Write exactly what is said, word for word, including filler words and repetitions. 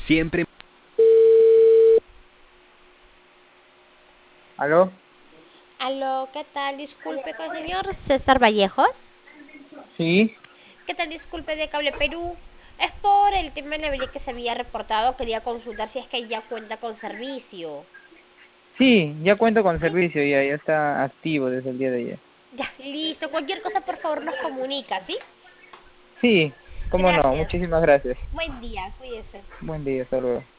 Siempre. ¿Aló? Aló, ¿qué tal? Disculpe con el señor César Vallejos. Sí, ¿Qué tal? Disculpe de Cable Perú. Es por el tema de la avería que se había reportado. Quería consultar si es que ya cuenta con servicio. sí, ya cuento con servicio, ya, ya está activo desde el día de ayer. Ya, listo. Cualquier cosa, por favor, nos comunica, ¿sí? Sí, cómo no, Gracias. muchísimas gracias. Buen día, cuídese. Buen día, hasta luego.